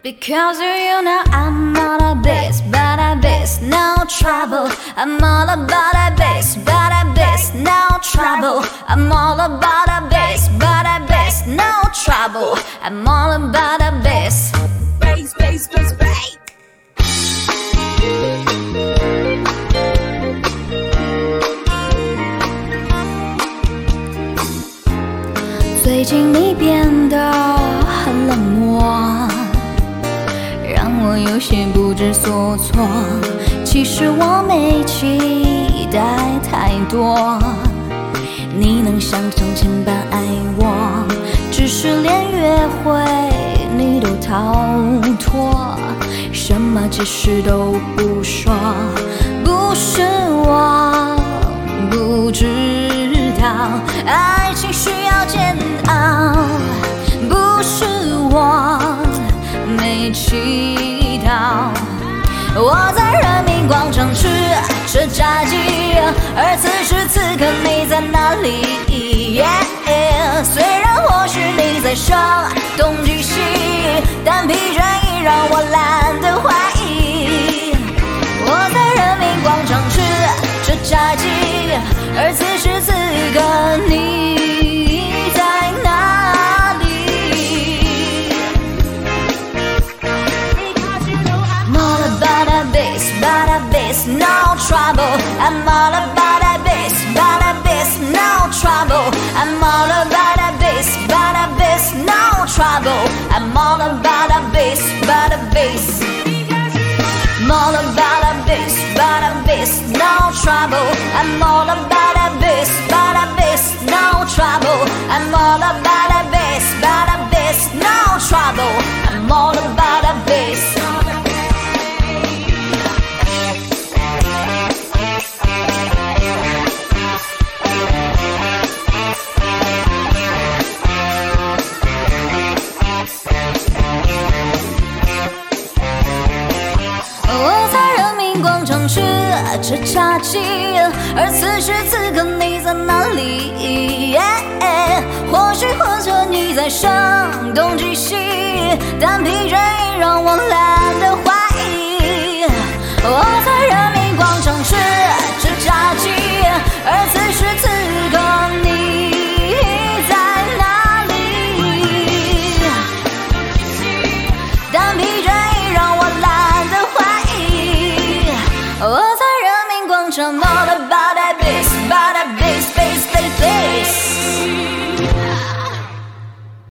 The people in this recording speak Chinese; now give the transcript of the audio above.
Because you know I'm not a beast, but a beast, no trouble. I'm all about a beast, but a beast, no trouble. I'm all about a beast, but a beast, no trouble. I'm all about a beast. Bass, bass, bass, bass. 最近你变得很冷漠，让我有些不知所措。其实我没期待太多，你能像从前般爱我，只是连约会你都逃脱，什么解释都不说。不是我不知道，爱情需要煎熬，不是我没祈祷。我在人民广场吃着炸鸡，而此时此刻你在哪里？虽然或许你在声东击西，但疲倦已让我懒得怀疑。我在人民广场吃着炸鸡，而此时此刻你在哪里？ I'm all about a bass, but a bass, no trouble. I'm all about a bass, but a bass, no trouble. I'm all about a bass, but a bass, no trouble. I'm all about a bass, but a bass. I'm all about a bass, but a bass, no trouble. I'm all about a bass, but a bass, no trouble. I'm all about a bass, but a bass, no trouble. I'm all about a bass. 吃炸鸡，而此时此刻你在哪里？或许或者你在声东击西，但疲倦已让我懒得怀疑。我在人民广场吃炸鸡，而此时此刻你在哪里？但疲倦已让我懒得怀疑。我在I'm all about that bass.